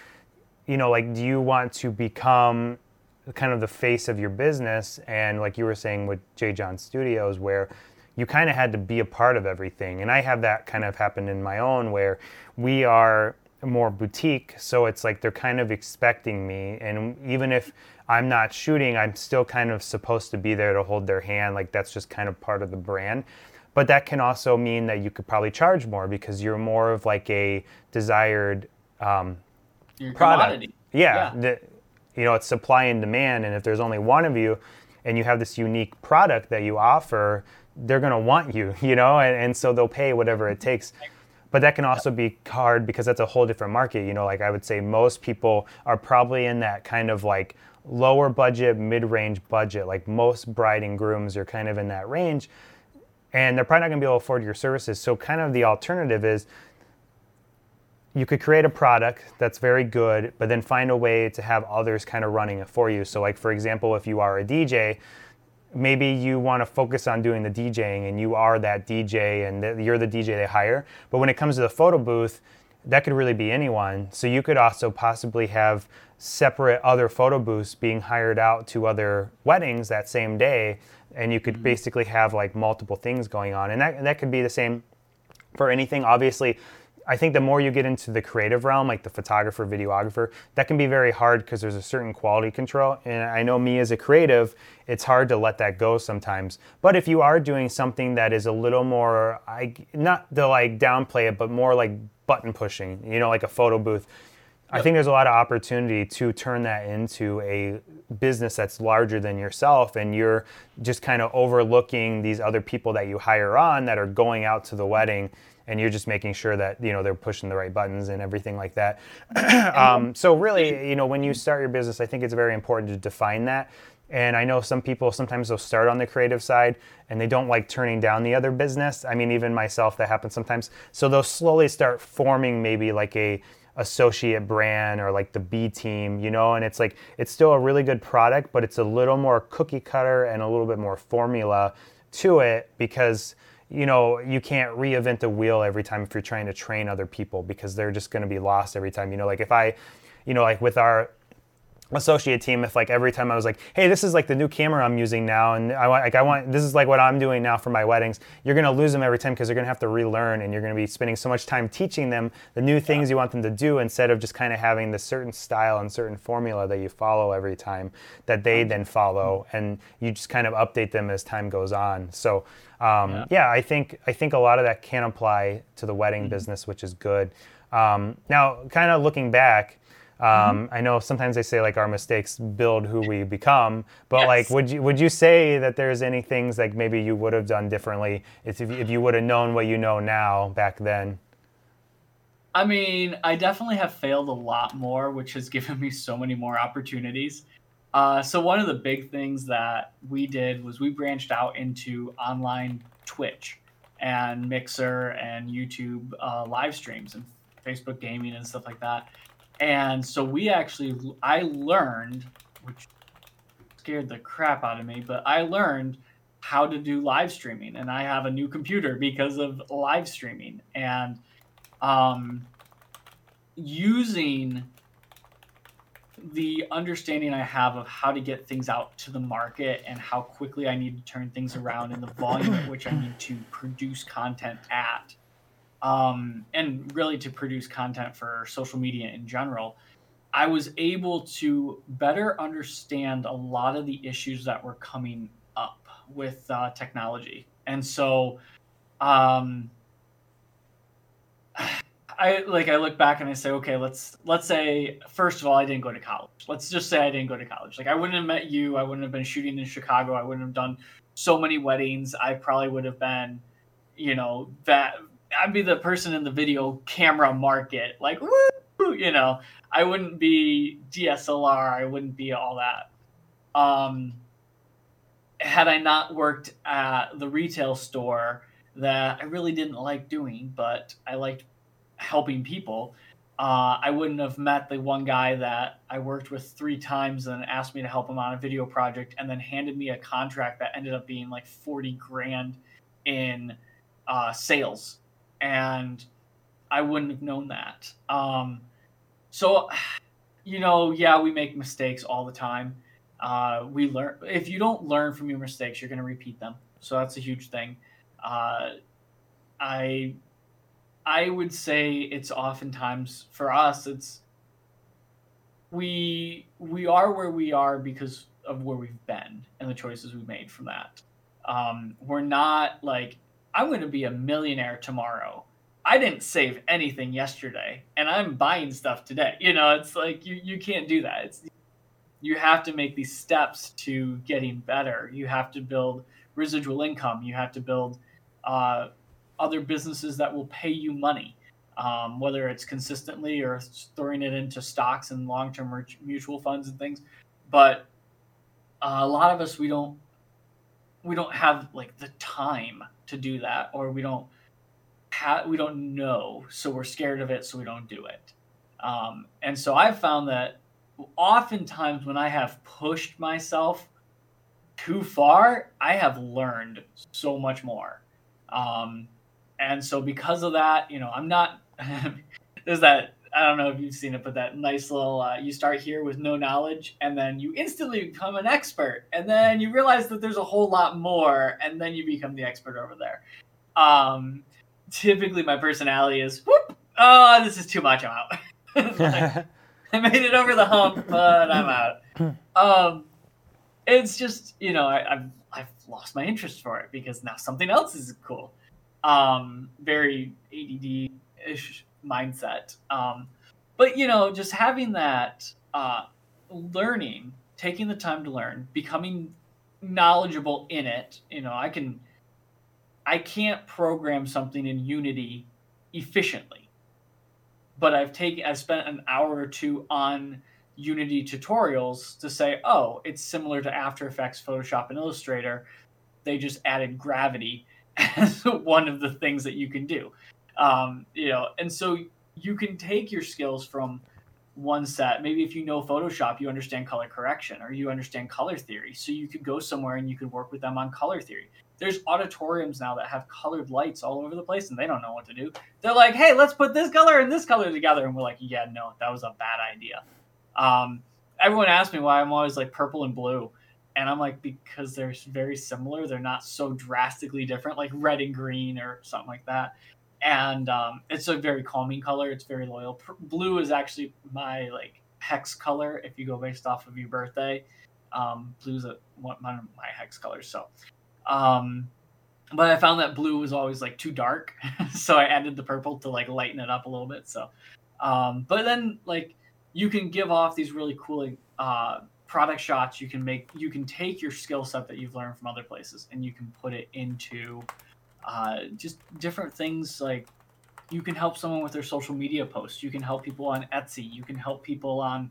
do you want to become kind of the face of your business? And like you were saying with J. John Studios, where you kind of had to be a part of everything. And I have that kind of happen in my own, where we are more boutique. So it's like they're kind of expecting me. And even if I'm not shooting, I'm still kind of supposed to be there to hold their hand. Like, that's just kind of part of the brand. But that can also mean that you could probably charge more, because you're more of like a desired product. Commodity. Yeah. It's supply and demand. And if there's only one of you and you have this unique product that you offer, they're going to want you, and so they'll pay whatever it takes. But that can also be hard, because that's a whole different market. Like I would say most people are probably in that kind of like lower budget, mid-range budget. Like most bride and grooms are kind of in that range, and they're probably not going to be able to afford your services. So kind of the alternative is you could create a product that's very good, but then find a way to have others kind of running it for you. So like, for example, if you are a DJ, maybe you want to focus on doing the DJing, and you are that DJ, and you're the DJ they hire. But when it comes to the photo booth, that could really be anyone. So you could also possibly have separate other photo booths being hired out to other weddings that same day, and you could basically have like multiple things going on. And that could be the same for anything. Obviously, I think the more you get into the creative realm, like the photographer, videographer, that can be very hard, because there's a certain quality control. And I know me as a creative, it's hard to let that go sometimes. But if you are doing something that is a little more, not to like downplay it, but more like button pushing, like a photo booth, I think there's a lot of opportunity to turn that into a business that's larger than yourself, and you're just kind of overlooking these other people that you hire on that are going out to the wedding, and you're just making sure that, you know, they're pushing the right buttons and everything like that. So really, you know, when you start your business, I think it's very important to define that. And I know some people, sometimes they'll start on the creative side and they don't like turning down the other business. I mean, even myself, that happens sometimes. So they'll slowly start forming maybe like a associate brand or like the B team, you know, and it's like, it's still a really good product, but it's a little more cookie cutter and a little bit more formula to it, because, you know, you can't reinvent the wheel every time if you're trying to train other people, because they're just going to be lost every time. You know, like if I, you know, like with our associate team, if like every time I was like, hey, this is like the new camera I'm using now, and I want this is like what I'm doing now for my weddings, you're gonna lose them every time, because they're gonna have to relearn, and you're gonna be spending so much time teaching them the new things you want them to do, instead of just kind of having the certain style and certain formula that you follow every time that they then follow, and you just kind of update them as time goes on. So yeah, I think a lot of that can apply to the wedding business, which is good. Now, kind of looking back, I know sometimes they say like our mistakes build who we become, but like, would you say that there's any things like maybe you would have done differently if you would have known what you know now back then? I mean, I definitely have failed a lot more, which has given me so many more opportunities. So one of the big things that we did was we branched out into online Twitch and Mixer and YouTube live streams and Facebook gaming and stuff like that. And so I learned, which scared the crap out of me, but I learned how to do live streaming, and I have a new computer because of live streaming. And using the understanding I have of how to get things out to the market and how quickly I need to turn things around and the volume at which I need to produce content at, and really to produce content for social media in general, I was able to better understand a lot of the issues that were coming up with technology. And so I look back and I say, okay, let's say, first of all, I didn't go to college. Let's just say I didn't go to college. Like, I wouldn't have met you. I wouldn't have been shooting in Chicago. I wouldn't have done so many weddings. I probably would have been, you know, that I'd be the person in the video camera market. Like, woo, you know, I wouldn't be DSLR. I wouldn't be all that. Had I not worked at the retail store that I really didn't like doing, but I liked helping people, I wouldn't have met the one guy that I worked with 3 times and asked me to help him on a video project, and then handed me a contract that ended up being like 40 grand in sales. And I wouldn't have known that. So, you know, yeah, we make mistakes all the time. We learn. If you don't learn from your mistakes, you're going to repeat them. So that's a huge thing. I would say it's oftentimes for us, it's we are where we are because of where we've been and the choices we made from that. We're not like, I'm going to be a millionaire tomorrow. I didn't save anything yesterday and I'm buying stuff today. You know, it's like you can't do that. You have to make these steps to getting better. You have to build residual income. You have to build other businesses that will pay you money, whether it's consistently or throwing it into stocks and long-term mutual funds and things. But a lot of us, we don't have like the time to do that, or we don't know, so we're scared of it, so we don't do it. And so I've found that oftentimes when I have pushed myself too far, I have learned so much more. And so because of that, you know, I'm not, there's that, I don't know if you've seen it, but that nice little, you start here with no knowledge and then you instantly become an expert. And then you realize that there's a whole lot more, and then you become the expert over there. Typically my personality is, whoop, oh, this is too much, I'm out. Like, I made it over the hump, but I'm out. It's just, you know, I've lost my interest for it because now something else is cool. Very ADD-ish mindset. But just having that learning, taking the time to learn, becoming knowledgeable in it. I can't program something in Unity efficiently, but I've spent an hour or two on Unity tutorials to say, oh, it's similar to After Effects, Photoshop, and Illustrator. They just added gravity as one of the things that you can do. And so you can take your skills from one set. Maybe if you know Photoshop, you understand color correction, or you understand color theory. So you could go somewhere and you could work with them on color theory. There's auditoriums now that have colored lights all over the place, and they don't know what to do. They're like, hey, let's put this color and this color together. And we're like, yeah, no, that was a bad idea. Everyone asks me why I'm always like purple and blue. And I'm like, because they're very similar. They're not so drastically different, like red and green or something like that. And it's a very calming color. It's very loyal. Blue is actually my like hex color. If you go based off of your birthday, blue's one of my hex colors. So, but I found that blue was always like too dark, so I added the purple to like lighten it up a little bit. So, but then like you can give off these really cool product shots. You can take your skill set that you've learned from other places and you can put it into just different things. Like you can help someone with their social media posts. You can help people on Etsy. You can help people on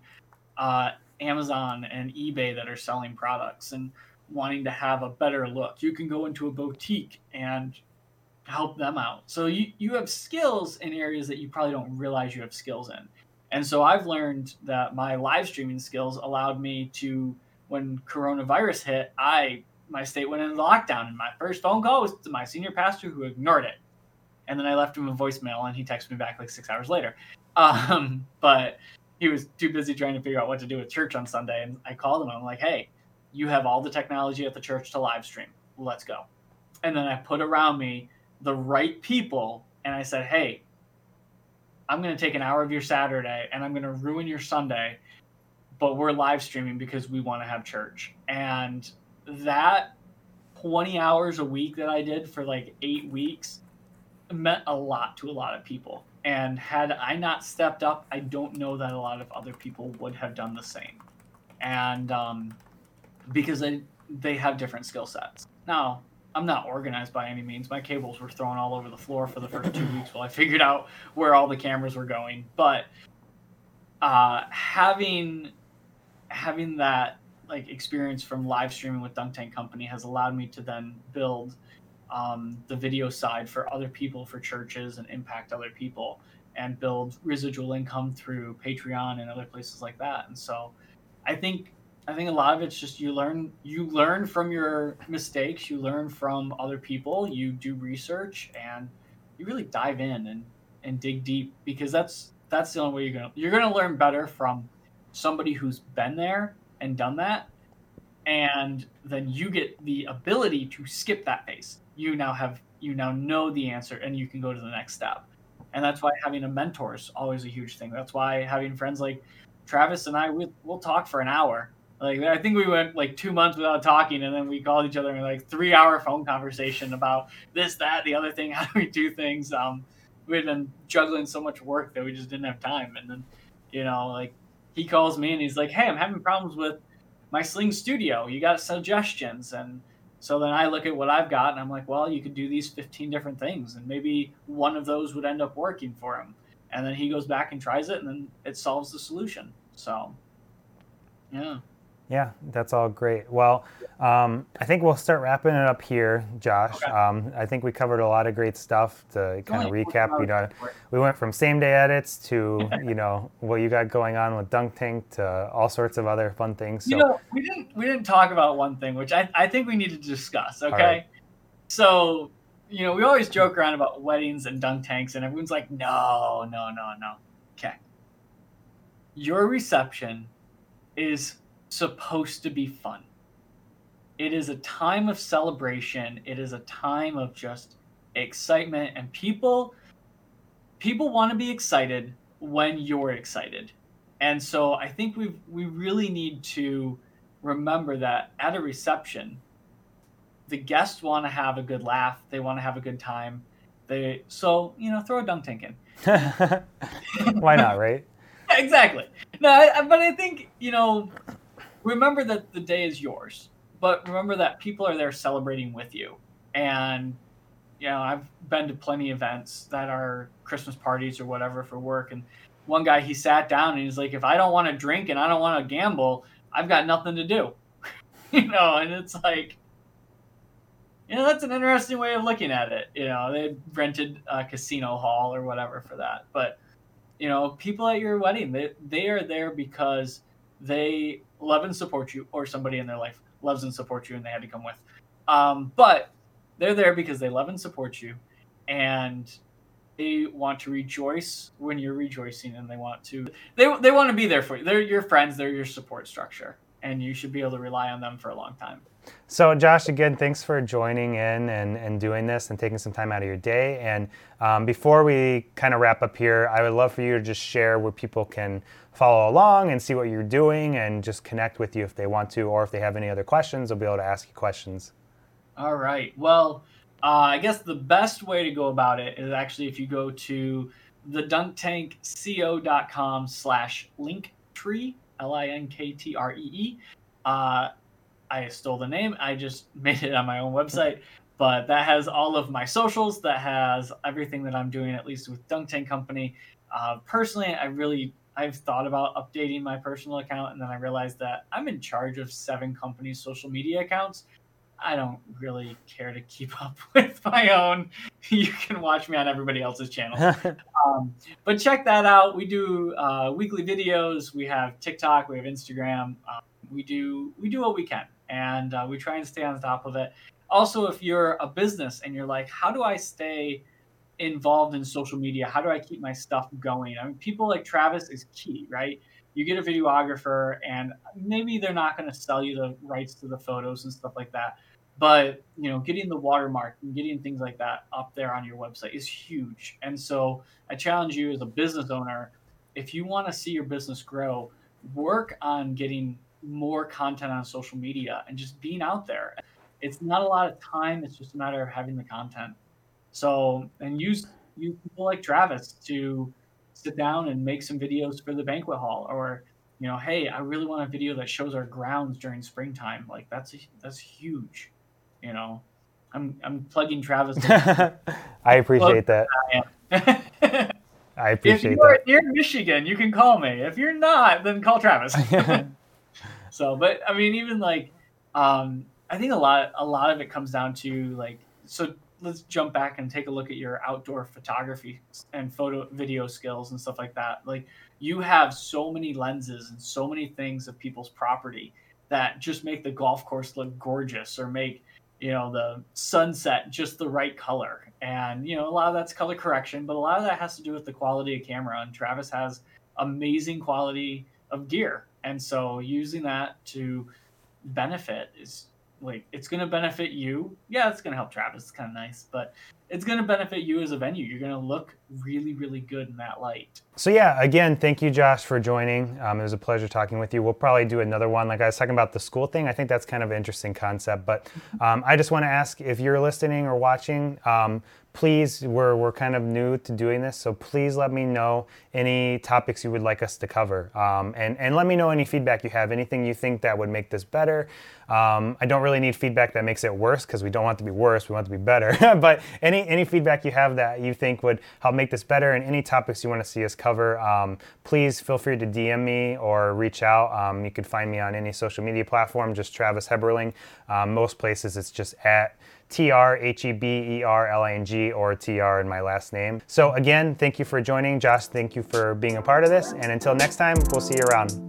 Amazon and eBay that are selling products and wanting to have a better look. You can go into a boutique and help them out. So you have skills in areas that you probably don't realize you have skills in. And so I've learned that my live streaming skills allowed me to, when coronavirus hit, my state went into lockdown, and my first phone call was to my senior pastor, who ignored it. And then I left him a voicemail, and he texted me back like 6 hours later. But he was too busy trying to figure out what to do with church on Sunday. And I called him, and I'm like, hey, you have all the technology at the church to live stream. Let's go. And then I put around me the right people, and I said, hey, I'm going to take an hour of your Saturday, and I'm going to ruin your Sunday, but we're live streaming because we want to have church. And that 20 hours a week that I did for like 8 weeks meant a lot to a lot of people. And had I not stepped up, I don't know that a lot of other people would have done the same. And because they have different skill sets. Now, I'm not organized by any means. My cables were thrown all over the floor for the first 2 weeks while I figured out where all the cameras were going. But having that like experience from live streaming with Dunk Tank Company has allowed me to then build the video side for other people, for churches, and impact other people, and build residual income through Patreon and other places like that. And so I think a lot of it's just you learn from your mistakes, you learn from other people, you do research, and you really dive in and dig deep, because that's the only way you're gonna learn better from somebody who's been there and done that. And then you get the ability to skip that phase. You now know the answer, and you can go to the next step. And that's why having a mentor is always a huge thing. That's why having friends like Travis and I, we'll talk for an hour. Like, I think we went like 2 months without talking, and then we called each other in like 3-hour phone conversation about this, that, the other thing. How do we do things? We had been juggling so much work that we just didn't have time. And then, like he calls me and he's like, hey, I'm having problems with my Sling Studio. You got suggestions? And so then I look at what I've got, and I'm like, well, you could do these 15 different things, and maybe one of those would end up working for him. And then he goes back and tries it, and then it solves the solution. So, yeah. Yeah, that's all great. Well, I think we'll start wrapping it up here, Josh. Okay. I think we covered a lot of great stuff. To kind of recap, we went from same-day edits to, what you got going on with Dunk Tank to all sorts of other fun things. So, we didn't talk about one thing, which I think we need to discuss, okay? Right. So, we always joke around about weddings and dunk tanks, and everyone's like, no. Okay. Your reception is supposed to be fun. It is a time of celebration. It is a time of just excitement, and people want to be excited when you're excited. And so I think we really need to remember that at a reception, the guests want to have a good laugh. They want to have a good time. Throw a dunk tank in. Why not, right? Exactly. No, but I think, remember that the day is yours, but remember that people are there celebrating with you. And, I've been to plenty of events that are Christmas parties or whatever for work. And one guy, he sat down and he's like, if I don't want to drink and I don't want to gamble, I've got nothing to do. And it's like, that's an interesting way of looking at it. They rented a casino hall or whatever for that. But, people at your wedding, they are there because they love and support you, or somebody in their life loves and supports you and they had to come with. But they're there because they love and support you, and they want to rejoice when you're rejoicing, and they want to be there for you. They're your friends, they're your support structure, and you should be able to rely on them for a long time. So Josh, again, thanks for joining in and doing this and taking some time out of your day. And before we kind of wrap up here, I would love for you to just share where people can follow along and see what you're doing and just connect with you if they want to, or if they have any other questions, they'll be able to ask you questions. All right. Well, I guess the best way to go about it is actually if you go to thedunktankco.com/linktree, LINKTREE. I stole the name. I just made it on my own website, but that has all of my socials. That has everything that I'm doing, at least with Dunk Tank Company. Personally, I've thought about updating my personal account, and then I realized that I'm in charge of 7 companies' social media accounts. I don't really care to keep up with my own. You can watch me on everybody else's channels. But check that out. We do weekly videos. We have TikTok. We have Instagram. We do what we can, and we try and stay on top of it. Also, if you're a business and you're like, how do I stay involved in social media? How do I keep my stuff going? I mean, people like Travis is key, right? You get a videographer, and maybe they're not going to sell you the rights to the photos and stuff like that. But, getting the watermark and getting things like that up there on your website is huge. And so I challenge you as a business owner, if you want to see your business grow, work on getting more content on social media and just being out there. It's not a lot of time. It's just a matter of having the content. So, and use people like Travis to sit down and make some videos for the banquet hall, or, hey, I really want a video that shows our grounds during springtime. Like that's huge. I'm plugging Travis. I appreciate that. I appreciate if you're near Michigan, you can call me. If you're not, then call Travis. So, but I mean, even like, I think a lot of it comes down to so let's jump back and take a look at your outdoor photography and video skills and stuff like that. Like, you have so many lenses and so many things of people's property that just make the golf course look gorgeous, or make, the sunset just the right color. And, a lot of that's color correction, but a lot of that has to do with the quality of camera. And Travis has amazing quality of gear. And so using that to benefit is it's going to benefit you. Yeah, it's going to help Travis. It's kind of nice, but it's going to benefit you as a venue. You're going to look really, really good in that light. So yeah, again, thank you, Josh, for joining. It was a pleasure talking with you. We'll probably do another one. Like I was talking about the school thing, I think that's kind of an interesting concept. But I just want to ask, if you're listening or watching, please, we're kind of new to doing this, so please let me know any topics you would like us to cover. And let me know any feedback you have, anything you think that would make this better. I don't really need feedback that makes it worse, because we don't want it to be worse, we want it to be better. But any feedback you have that you think would help make this better, and any topics you want to see us cover, please feel free to DM me or reach out. You can find me on any social media platform, just Travis Heberling. Most places it's just at TRHEBERLING, or TR in my last name. So again, thank you for joining. Josh, thank you for being a part of this. And until next time, we'll see you around.